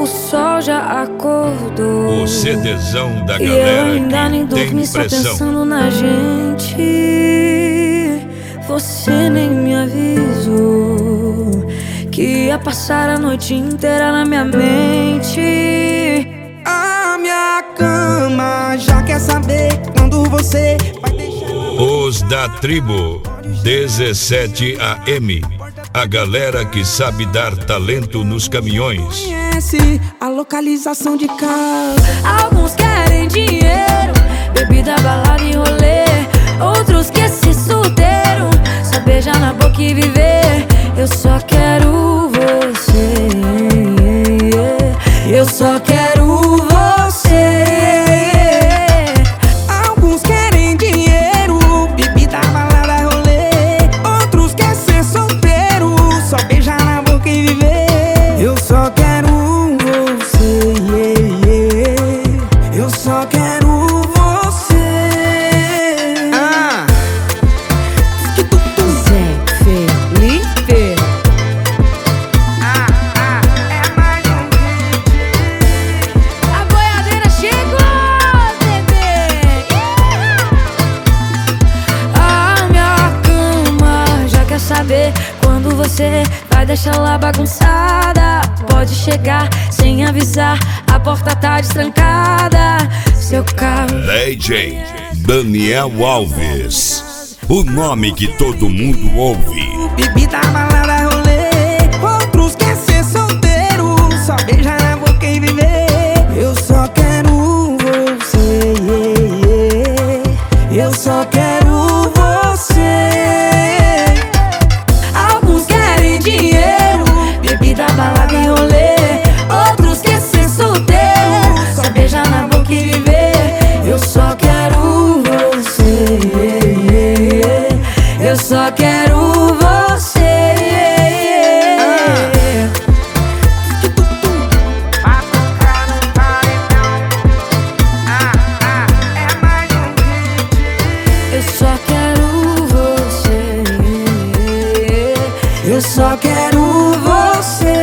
O sol já acordou. O CDzão da e galera eu ainda nem que tem dormi, só pressão. pensando na gente. Você nem me avisou que ia passar a noite inteira na minha mente. A minha cama já quer saber quando você vai deixar. Os da tribo 17 AM, a galera que sabe dar talento nos caminhões. Conhece a localização de casa. Alguns querem dinheiro, bebida, balada e rolê. Outros querem ser solteiro, só beijar na boca e viver. Eu só quero você, eu só quero você. Alguns querem dinheiro, bebida, balada, rolê. Outros querem ser solteiro, só beijar na boca e viver. Eu só quero você, eu só quero você. Zé Felipe. É mais um hit. A boiadeira chegou, bebê. A minha cama já quer saber quando você vai deixar lá bagunçada. Pode chegar sem avisar, a porta tá destrancada. Seu carro DJ Daniel Alves, o nome que todo mundo ouve. Bebida, balada, rolê. Outros querem ser solteiro, só beijar na boca e viver. Eu só quero você, eu só quero você. Alguns querem dinheiro, bebida, balada e rolê. Outros querem ser solteiro, só beijar na boca e viver. Eu só quero você, eu só quero você. Eu só quero você, eu só quero você.